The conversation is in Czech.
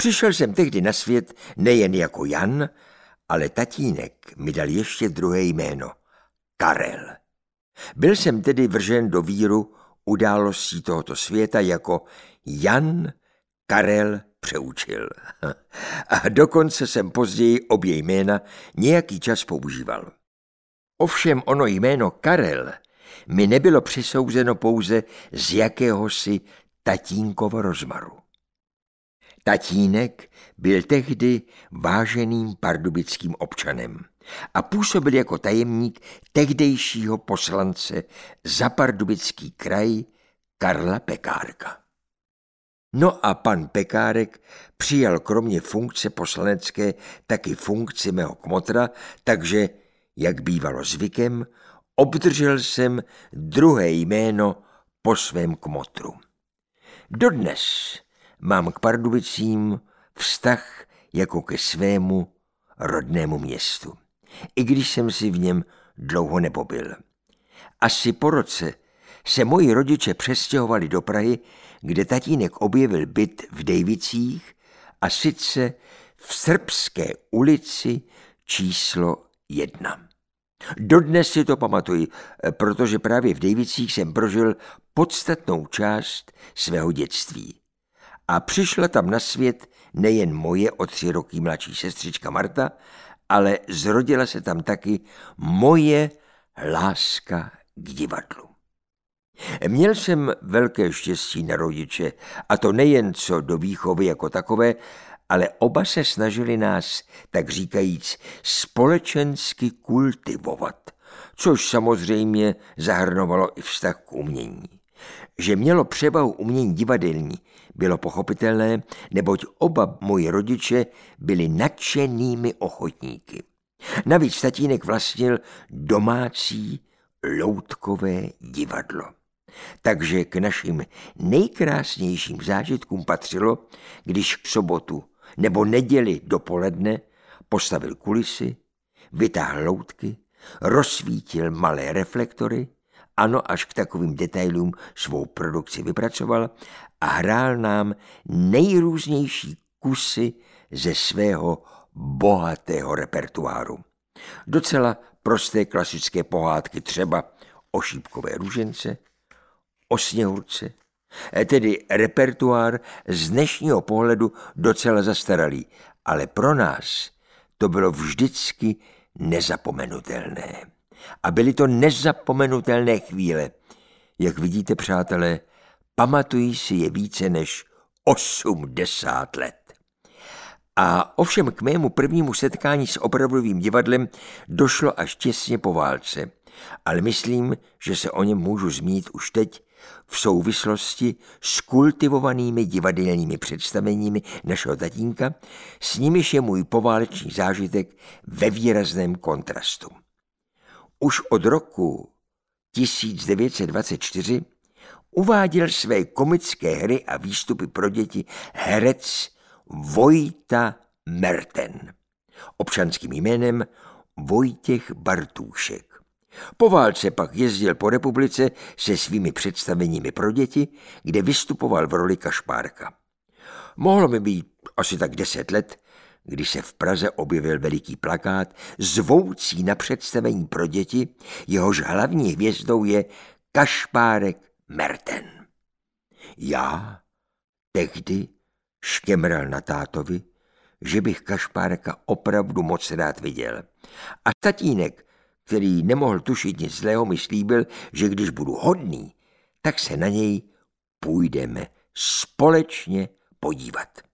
Přišel jsem tehdy na svět nejen jako Jan, ale tatínek mi dal ještě druhé jméno – Karel. Byl jsem tedy vržen do víru událostí tohoto světa jako Jan Karel Přeučil. A dokonce jsem později obě jména nějaký čas používal. Ovšem ono jméno Karel mi nebylo přisouzeno pouze z jakéhosi tatínkova rozmaru. Tatínek byl tehdy váženým pardubickým občanem a působil jako tajemník tehdejšího poslance za Pardubický kraj Karla Pekárka. No a pan Pekárek přijal kromě funkce poslanecké taky funkci mého kmotra, takže, jak bývalo zvykem, obdržel jsem druhé jméno po svém kmotru. Dodnes mám k Pardubicím vztah jako ke svému rodnému městu, i když jsem si v něm dlouho nepobyl. Asi po roce se moji rodiče přestěhovali do Prahy, kde tatínek objevil byt v Dejvicích, a sice v Srbské ulici číslo 1. Dodnes si to pamatuji, protože právě v Dejvicích jsem prožil podstatnou část svého dětství. A přišla tam na svět nejen moje o 3 roky mladší sestřička Marta, ale zrodila se tam taky moje láska k divadlu. Měl jsem velké štěstí na rodiče, a to nejen co do výchovy jako takové, ale oba se snažili nás, tak říkajíc, společensky kultivovat, což samozřejmě zahrnovalo i vztah k umění. Že mělo převahu umění divadelní, bylo pochopitelné, neboť oba moji rodiče byli nadšenými ochotníky. Navíc tatínek vlastnil domácí loutkové divadlo. Takže k našim nejkrásnějším zážitkům patřilo, když k sobotu nebo neděli dopoledne postavil kulisy, vytáhl loutky, rozsvítil malé reflektory, ano, až k takovým detailům svou produkci vypracoval a hrál nám nejrůznější kusy ze svého bohatého repertoáru. Docela prosté klasické pohádky, třeba o šípkové růžence, o Sněhurce, tedy repertoár z dnešního pohledu docela zastaralý, ale pro nás to bylo vždycky nezapomenutelné. A byly to nezapomenutelné chvíle. Jak vidíte, přátelé, pamatují si je více než 80 let. A ovšem k mému prvnímu setkání s opravdovým divadlem došlo až těsně po válce, ale myslím, že se o něm můžu zmínit už teď v souvislosti s kultivovanými divadelními představeními našeho tatínka, s nimiž je můj poválečný zážitek ve výrazném kontrastu. Už od roku 1924 uváděl své komické hry a výstupy pro děti herec Vojta Merten, občanským jménem Vojtěch Bartůšek. Po válce pak jezdil po republice se svými představeními pro děti, kde vystupoval v roli Kašpárka. Mohlo mi být asi tak 10 let, když se v Praze objevil veliký plakát zvoucí na představení pro děti, jehož hlavní hvězdou je Kašpárek Merten. Já tehdy škemral na tátovi, že bych Kašpárka opravdu moc rád viděl. A tatínek, který nemohl tušit nic zlého, mi slíbil, že když budu hodný, tak se na něj půjdeme společně podívat.